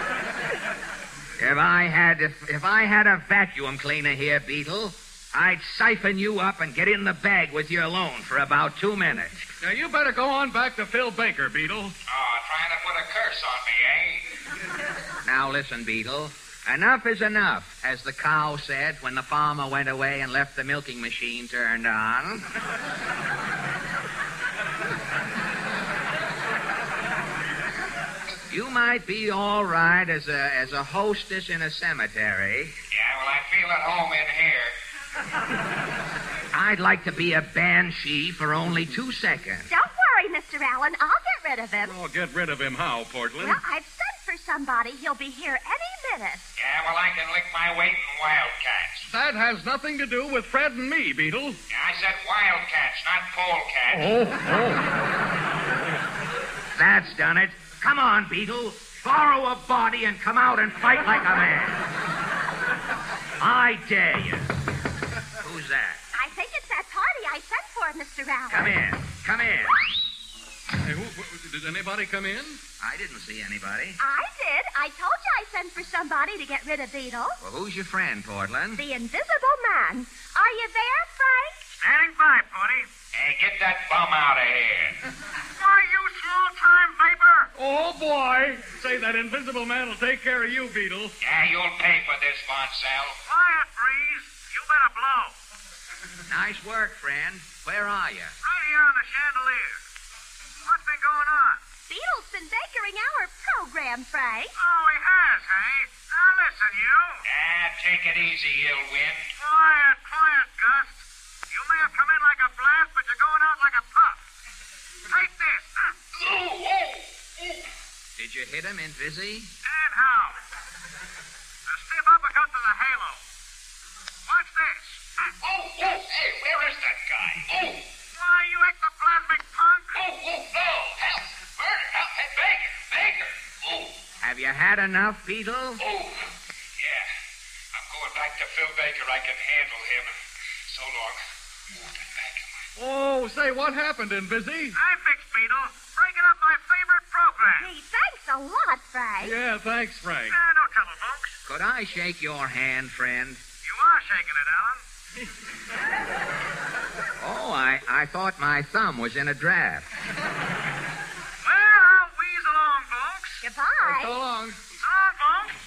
If I had a vacuum cleaner here, Beetle, I'd siphon you up and get in the bag with you alone for about 2 minutes. Now, you better go on back to Phil Baker, Beetle. Oh, trying to put a curse on me, eh? Now, listen, Beetle. Enough is enough, as the cow said when the farmer went away and left the milking machine turned on. You might be all right as a hostess in a cemetery. Yeah, well, I feel at home in here. I'd like to be a banshee for only 2 seconds. Don't worry, Mr. Allen. I'll get rid of him. Oh, get rid of him how, Portland? Well, I've sent for somebody. He'll be here any minute. Yeah, well, I can lick my weight in wildcats. That has nothing to do with Fred and me, Beetle. Yeah, I said wildcats, not polecats. That's done it. Come on, Beetle. Borrow a body and come out and fight like a man. I dare you. Who's that? I think it's that party I sent for, Mr. Allen. Come in. Come in. Hey, did anybody come in? I didn't see anybody. I did. I told you I sent for somebody to get rid of Beetle. Well, who's your friend, Portland? The Invisible Man. Are you there, Frank? Standing by, Porty. Hey, get that bum out of here. Why, you small-time vapor! Oh, boy. Say, that invisible man will take care of you, Beetle. Yeah, you'll pay for this, Von Zell. Quiet, Breeze. You better blow. Nice work, friend. Where are you? Right here on the chandelier. What's been going on? Beetle's been bankering our program, Frank. Oh, he has, hey? Now listen, you. Take it easy, ill wind. Quiet, Gust. You may have come in like a blast, but you're going out like a puff. Take this. Did you hit him in Vizzy? And how? A stiff uppercut to the halo. Watch this. Hey, where is that guy? Why, you ectoplasmic punk. Help! Murder! Help! Hey, Baker! Have you had enough, Beetle? Yeah. I'm going back to Phil Baker. I can handle him. So long. Oh, say, what happened in Busy? I fixed Beetle. Breaking up my favorite program. Hey, thanks a lot, Frank. Yeah, thanks, Frank. No trouble, folks. Could I shake your hand, friend? You are shaking it, Alan. Oh, I thought my thumb was in a draft. Well, I'll wheeze along, folks. Goodbye. So long. So long, folks.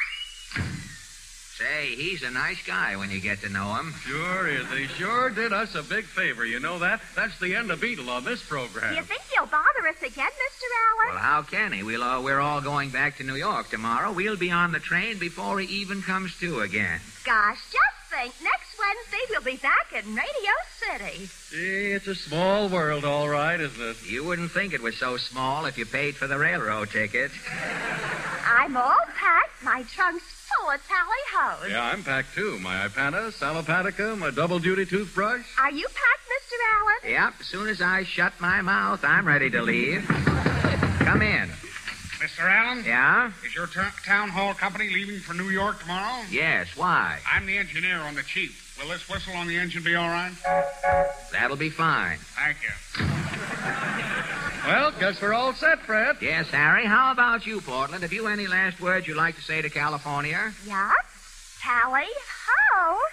Say, he's a nice guy when you get to know him. Sure is. He sure did us a big favor. You know that? That's the end of Beetle on this program. Do you think he'll bother us again, Mr. Allen? Well, how can he? We're all going back to New York tomorrow. We'll be on the train before he even comes to again. Gosh, just think. Next Wednesday, we'll be back in Radio City. Gee, it's a small world, all right, isn't it? You wouldn't think it was so small if you paid for the railroad ticket. I'm all packed. My trunk's full of tally-hos. Yeah, I'm packed, too. My Ipana, Salopatica, my double-duty toothbrush. Are you packed, Mr. Allen? Yep, as soon as I shut my mouth, I'm ready to leave. Come in. Mr. Allen? Yeah? Is your town hall company leaving for New York tomorrow? Yes, why? I'm the engineer on the Chief. Will this whistle on the engine be all right? That'll be fine. Thank you. Well, guess we're all set, Fred. Yes, Harry. How about you, Portland? Have you any last words you'd like to say to California? Yup. Tally-ho.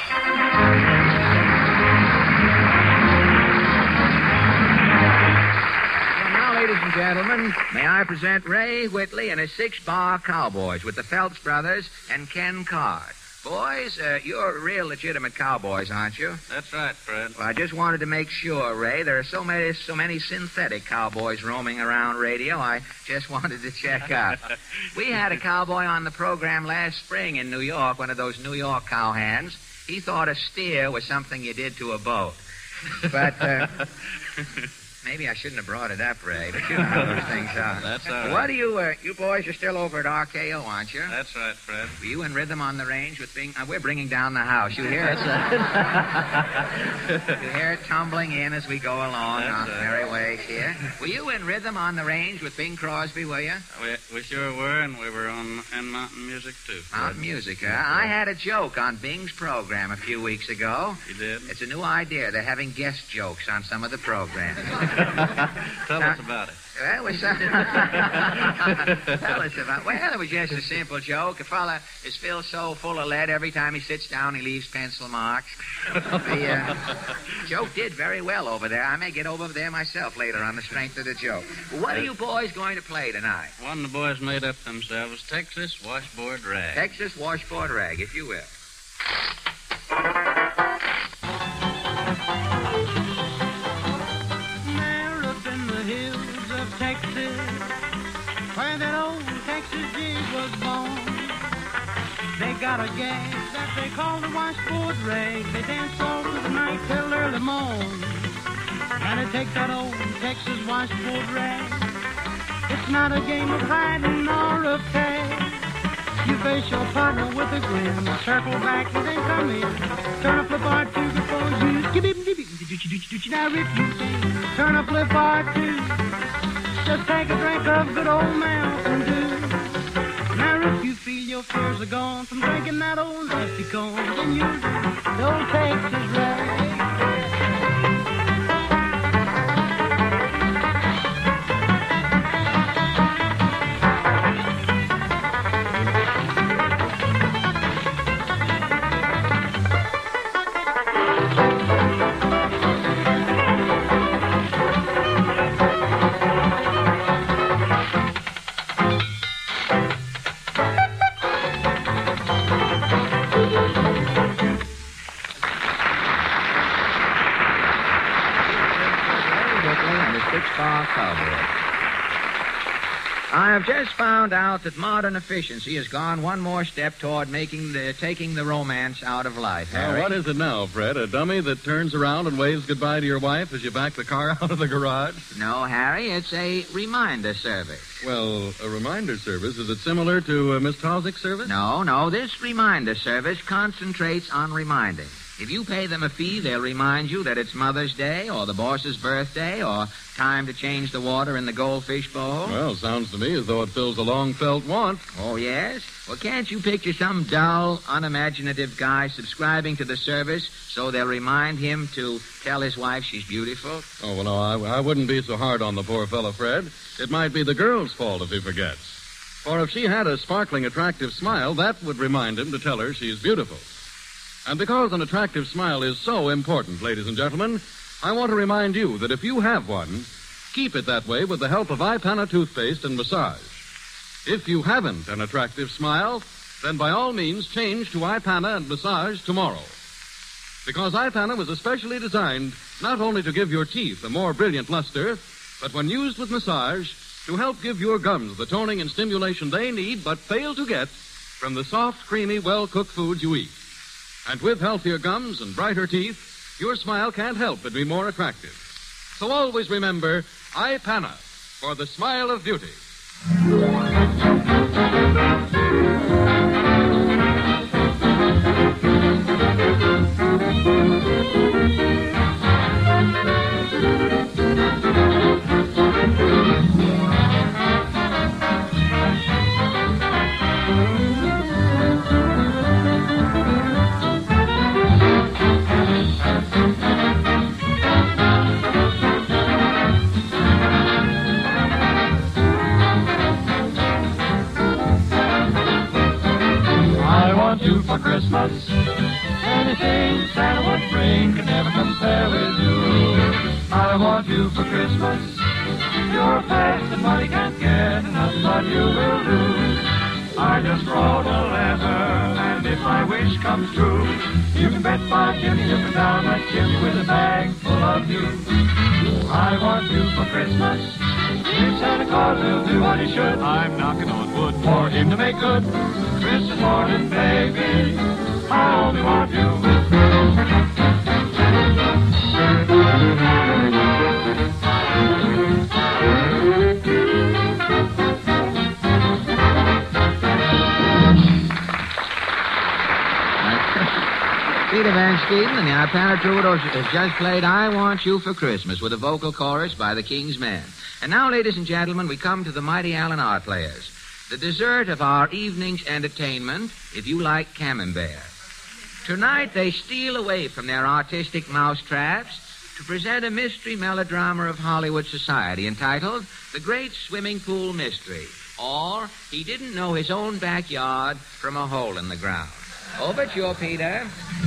Ladies and gentlemen, may I present Ray Whitley and his 6-bar Cowboys with the Phelps brothers and Ken Card. Boys, you're real legitimate cowboys, aren't you? That's right, Fred. Well, I just wanted to make sure, Ray. There are so many synthetic cowboys roaming around radio. I just wanted to check out. We had a cowboy on the program last spring in New York, one of those New York cowhands. He thought a steer was something you did to a boat. But, maybe I shouldn't have brought it up, Ray, but you know how those things are. That's all right. What do you boys are still over at RKO, aren't you? That's right, Fred. Were you in rhythm on the range with Bing? We're bringing down the house. You hear it? You hear it tumbling in as we go along on merry ways here. Were you in rhythm on the range with Bing Crosby, were you? We sure were, and we were on Mountain Music, too, Fred. Mountain Music, huh? I had a joke on Bing's program a few weeks ago. You did? It's a new idea. They're having guest jokes on some of the programs. Tell us about it. Well, it was just a simple joke. A fella is filled so full of lead every time he sits down he leaves pencil marks. The joke did very well over there. I may get over there myself later on the strength of the joke. What are you boys going to play tonight? One the boys made up themselves, Texas Washboard Rag. Texas Washboard Rag, if you will. Texas, where the got a gag that they call the washboard rag. They dance all through the night till early morn. And it takes that old Texas washboard rag. It's not a game of hiding or of tag. You face your partner with a grin, circle back and then come in. Turn a flip or two before you now if you can. Turn a flip or two. Just take a drink of good old Mountain Dew. Now if you feel your fears are gone from drinking that old nasty corn, then you do the old Texas rag. I have just found out that modern efficiency has gone one more step toward taking the romance out of life, Harry. Now, what is it now, Fred? A dummy that turns around and waves goodbye to your wife as you back the car out of the garage? No, Harry, it's a reminder service. Well, a reminder service, is it similar to Miss Tausig's service? No, this reminder service concentrates on reminding. If you pay them a fee, they'll remind you that it's Mother's Day or the boss's birthday or time to change the water in the goldfish bowl. Well, sounds to me as though it fills a long-felt want. Oh, yes? Well, can't you picture some dull, unimaginative guy subscribing to the service so they'll remind him to tell his wife she's beautiful? Oh, well, no, I wouldn't be so hard on the poor fellow, Fred. It might be the girl's fault if he forgets. For if she had a sparkling, attractive smile, that would remind him to tell her she's beautiful. And because an attractive smile is so important, ladies and gentlemen, I want to remind you that if you have one, keep it that way with the help of Ipana toothpaste and massage. If you haven't an attractive smile, then by all means change to Ipana and massage tomorrow. Because Ipana was especially designed not only to give your teeth a more brilliant luster, but when used with massage, to help give your gums the toning and stimulation they need but fail to get from the soft, creamy, well-cooked foods you eat. And with healthier gums and brighter teeth, your smile can't help but be more attractive. So always remember, Ipana, for the smile of beauty. For Christmas, anything Santa would bring can never compare with you. I want you for Christmas. Your past and money can't get enough, but you will do. I just wrote a letter, and if my wish comes true, you can bet my chimney up and down that chimney with a bag full of you. I want you for Christmas. If Santa Claus will do what he should, I'm knocking on wood for him to make good. Christmas morning, baby, I only want you. Peter Van Steeden and the Ipana Troubadours has just played I Want You for Christmas with a vocal chorus by the King's Men. And now, ladies and gentlemen, we come to the Mighty Allen Art Players. The dessert of our evening's entertainment, if you like camembert. Tonight, they steal away from their artistic mousetraps to present a mystery melodrama of Hollywood society entitled The Great Swimming Pool Mystery, or He Didn't Know His Own Backyard from a Hole in the Ground. Overture, Peter.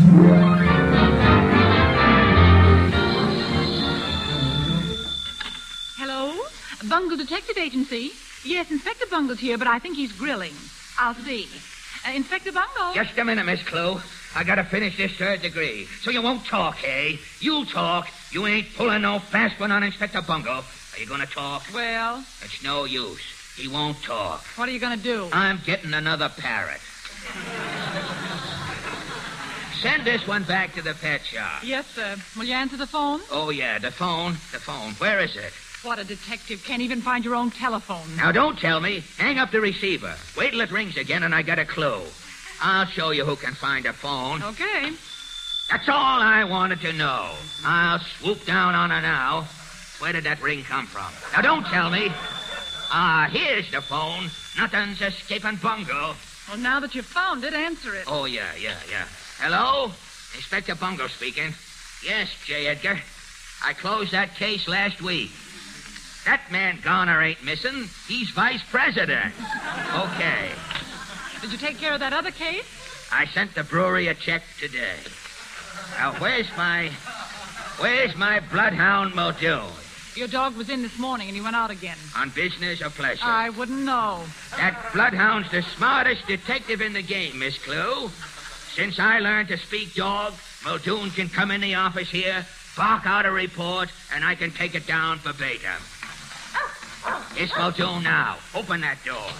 Hello? Bungle Detective Agency? Yes, Inspector Bungle's here, but I think he's grilling. I'll see. Inspector Bungle? Just a minute, Miss Clue. I gotta finish this third degree. So you won't talk, eh? You'll talk. You ain't pulling no fast one on Inspector Bungle. Are you gonna talk? Well? It's no use. He won't talk. What are you gonna do? I'm getting another parrot. Send this one back to the pet shop. Yes, sir. Will you answer the phone? Oh, yeah, the phone. The phone. Where is it? What a detective. Can't even find your own telephone. Now, don't tell me. Hang up the receiver. Wait till it rings again and I got a clue. I'll show you who can find a phone. Okay. That's all I wanted to know. I'll swoop down on her now. Where did that ring come from? Now, don't tell me. Here's the phone. Nothing's escaping Bungle. Well, now that you've found it, answer it. Oh, yeah. Hello? Inspector Bungle speaking. Yes, J. Edgar. I closed that case last week. That man Garner ain't missing. He's vice president. Okay. Did you take care of that other case? I sent the brewery a check today. Now, where's my bloodhound Muldoon? Your dog was in this morning and he went out again. On business or pleasure? I wouldn't know. That bloodhound's the smartest detective in the game, Miss Clue. Since I learned to speak dog, Muldoon can come in the office here, bark out a report, and I can take it down verbatim. It's Muldoon now. Open that door.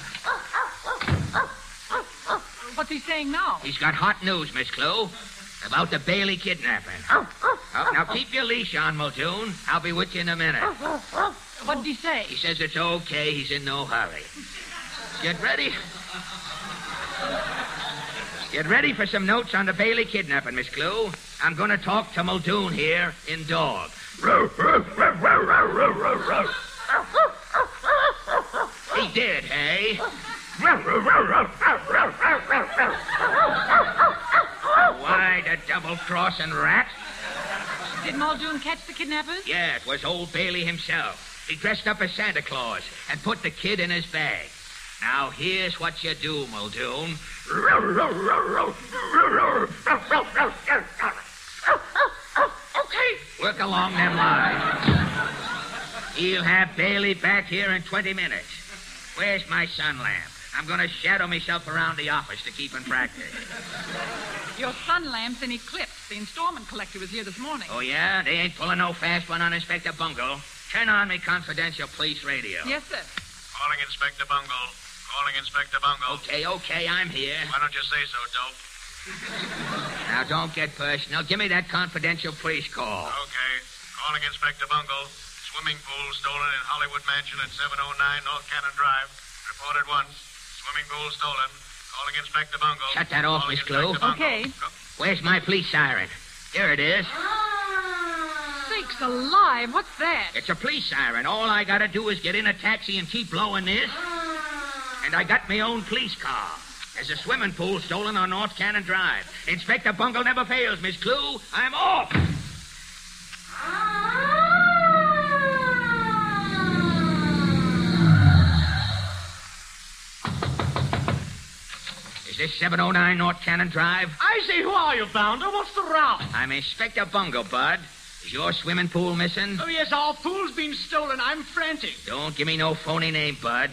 What's he saying now? He's got hot news, Miss Clue, about the Bailey kidnapping. Now keep your leash on, Muldoon. I'll be with you in a minute. What did he say? He says it's okay. He's in no hurry. Get ready. Get ready for some notes on the Bailey kidnapping, Miss Clue. I'm going to talk to Muldoon here in dog. He did, hey? Why, the double-crossing rat? Did Muldoon catch the kidnappers? Yeah, it was old Bailey himself. He dressed up as Santa Claus and put the kid in his bag. Now, here's what you do, Muldoon. Okay. Work along them lines. He'll have Bailey back here in 20 minutes. Where's my sun lamp? I'm going to shadow myself around the office to keep in practice. Your sun lamp's in eclipse. The installment collector was here this morning. Oh, yeah? They ain't pulling no fast one on Inspector Bungle. Turn on me confidential police radio. Yes, sir. Calling Inspector Bungle. Calling Inspector Bungle. Okay, I'm here. Why don't you say so, Dope? Now, don't get personal. Give me that confidential police call. Okay. Calling Inspector Bungle. Swimming pool stolen in Hollywood Mansion at 709 North Cannon Drive. Reported once. Swimming pool stolen. Calling Inspector Bungle. Shut that off, Miss Clue. Okay. Where's my police siren? Here it is. Sakes alive, what's that? It's a police siren. All I gotta do is get in a taxi and keep blowing this. And I got my own police car. There's a swimming pool stolen on North Cannon Drive. Inspector Bungle never fails, Miss Clue. I'm off. Is this 709 North Cannon Drive? I say, who are you, Bounder? What's the row? I'm Inspector Bungle, Bud. Is your swimming pool missing? Oh, yes, our pool's been stolen. I'm frantic. Don't give me no phony name, Bud.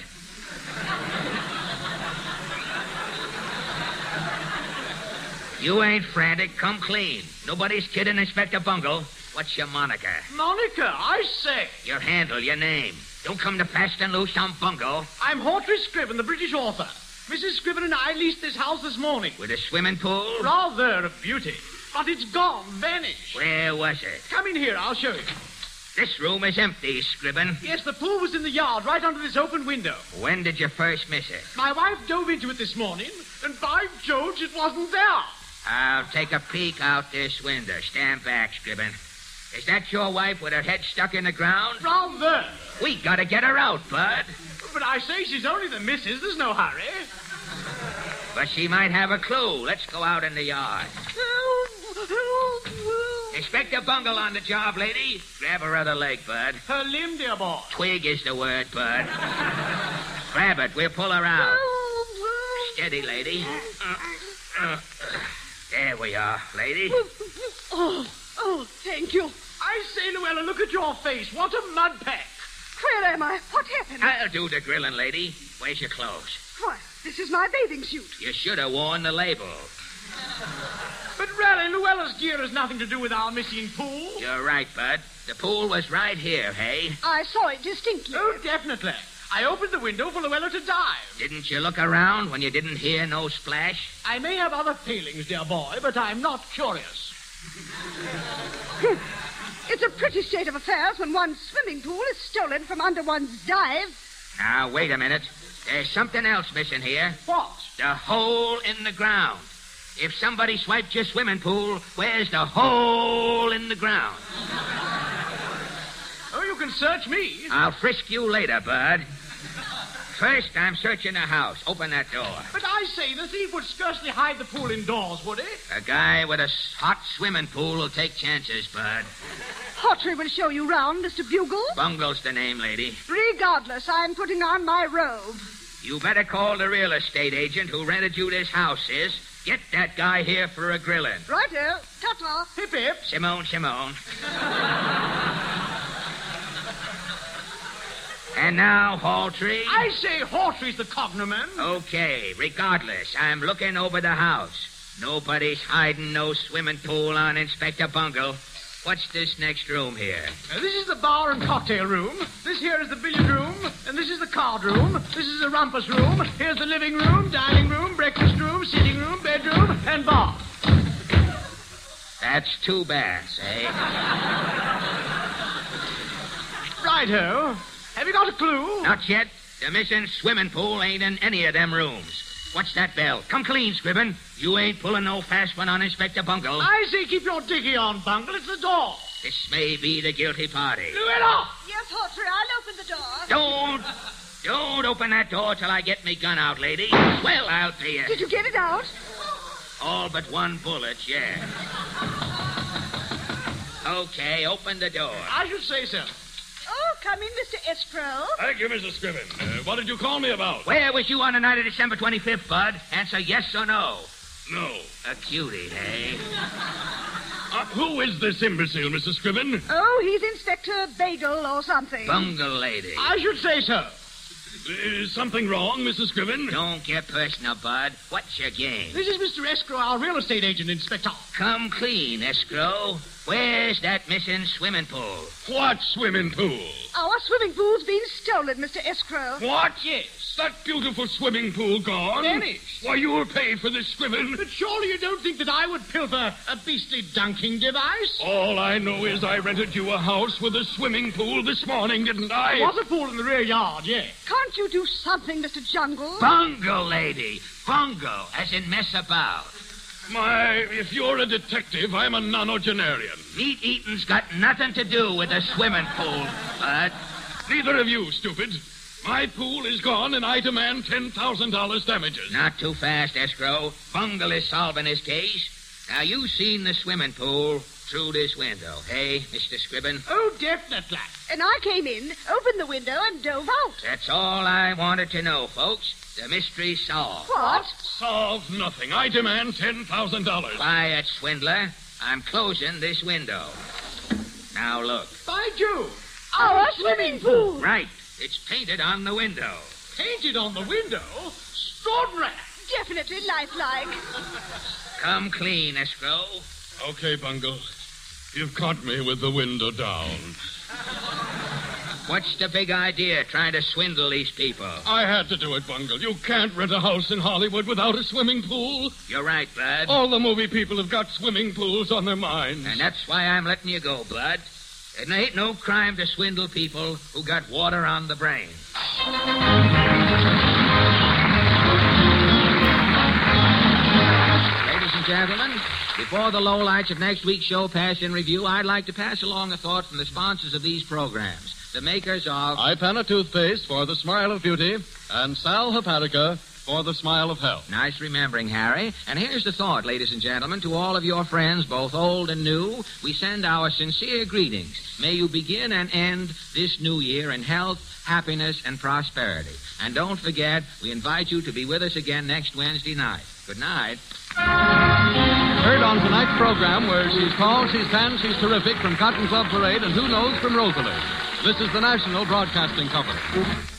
You ain't frantic. Come clean. Nobody's kidding Inspector Bungle. What's your moniker? Monica, I say. Your handle, your name. Don't come to fast and loose on Bungle. I'm Hawtrey Scriven, the British author. Mrs. Scriven and I leased this house this morning. With a swimming pool? Rather a beauty. But it's gone, vanished. Where was it? Come in here, I'll show you. This room is empty, Scriven. Yes, the pool was in the yard, right under this open window. When did you first miss it? My wife dove into it this morning, and by George, it wasn't there. I'll take a peek out this window. Stand back, Scriven. Is that your wife with her head stuck in the ground? Rather. We gotta get her out, Bud. But I say she's only the missus. There's no hurry. But she might have a clue. Let's go out in the yard. Inspector Bungle on the job, lady. Grab her other leg, Bud. Her limb, dear boy. Twig is the word, Bud. Grab it. We'll pull her out. Steady, lady. There we are, lady. Oh, thank you. I say, Luella, look at your face. What a mud pack. Where am I? What happened? I'll do the grilling, lady. Where's your clothes? Why, this is my bathing suit. You should have worn the label. But really, Luella's gear has nothing to do with our missing pool. You're right, Bud. The pool was right here, hey? I saw it distinctly. Oh, definitely. I opened the window for Luella to dive. Didn't you look around when you didn't hear no splash? I may have other feelings, dear boy, but I'm not curious. It's a pretty state of affairs when one's swimming pool is stolen from under one's dive. Now, wait a minute. There's something else missing here. What? The hole in the ground. If somebody swiped your swimming pool, where's the hole in the ground? Oh, you can search me. I'll frisk you later, Bud. First, I'm searching the house. Open that door. But I say, the thief would scarcely hide the pool indoors, would he? A guy with a hot swimming pool will take chances, Bud. Hawtrey will show you round, Mr. Bugle. Bungle's the name, lady. Regardless, I'm putting on my robe. You better call the real estate agent who rented you this house, sis. Get that guy here for a grilling. Righto. Ta-ta. Hip, hip. Simone. And now, Hawtrey. I say Hawtrey's the cognomen. Okay, regardless, I'm looking over the house. Nobody's hiding no swimming pool on Inspector Bungle. What's this next room here? This is the bar and cocktail room. This here is the billiard room. And this is the card room. This is the rumpus room. Here's the living room, dining room, breakfast room, sitting room, bedroom, and bar. That's 2 baths, eh? Righto. Have you got a clue? Not yet. The missing swimming pool ain't in any of them rooms. What's that bell? Come clean, Scribbin. You ain't pulling no fast one on Inspector Bungle. I say keep your dicky on, Bungle. It's the door. This may be the guilty party. Luella! Yes, Hawtrey, I'll open the door. Don't open that door till I get me gun out, lady. Well, I'll pay you. Did you get it out? All but 1 bullet, yeah. Okay, open the door. I should say so. Oh, come in, Mr. Espro. Thank you, Mrs. Scriven. What did you call me about? Where was you on the night of December 25th, Bud? Answer yes or no. No. A cutie, eh? Who is this imbecile, Mrs. Scriven? Oh, he's Inspector Bagel or something. Bungle lady. I should say so. Is something wrong, Mrs. Scriven? Don't get personal, Bud. What's your game? This is Mr. Escrow, our real estate agent, Inspector. Come clean, Escrow. Where's that missing swimming pool? What swimming pool? Our swimming pool's been stolen, Mr. Escrow. What? Yes. That beautiful swimming pool gone? Vanished. Why, you'll pay for this, Scriven. But surely you don't think that I would pilfer a beastly dunking device? All I know is I rented you a house with a swimming pool this morning, didn't I? There was a pool in the rear yard, yes. Can't you do something, Mr. Jungle? Bungle lady. Bungle, as in mess about. My, if you're a detective, I'm a nonagenarian. Meat eating's got nothing to do with a swimming pool, Bud. Neither of you, stupid. My pool is gone, and I demand $10,000 damages. Not too fast, Escrow. Bungle is solving his case. Now, you seen the swimming pool through this window, hey, Mr. Scribbin? Oh, definitely. And I came in, opened the window, and dove out. That's all I wanted to know, folks. The mystery's solved. What? Solve nothing. I demand $10,000. Quiet, swindler. I'm closing this window. Now, look. By Jove. Our swimming pool. Right. It's painted on the window. Painted on the window? Extraordinary. Definitely lifelike. Come clean, Escrow. Okay, Bungle. You've caught me with the window down. What's the big idea, trying to swindle these people? I had to do it, Bungle. You can't rent a house in Hollywood without a swimming pool. You're right, Bud. All the movie people have got swimming pools on their minds. And that's why I'm letting you go, Bud. It ain't no crime to swindle people who got water on the brain. Ladies and gentlemen, before the lowlights of next week's show pass in review, I'd like to pass along a thought from the sponsors of these programs. The makers of Ipana toothpaste for the smile of beauty and Sal Hepatica for the smile of health. Nice remembering, Harry. And here's the thought, ladies and gentlemen, to all of your friends, both old and new. We send our sincere greetings. May you begin and end this new year in health, happiness, and prosperity. And don't forget, we invite you to be with us again next Wednesday night. Good night. Heard on tonight's program where she's tall, she's tan, she's terrific from Cotton Club Parade and Who Knows from Rosalie. This is the National Broadcasting Company.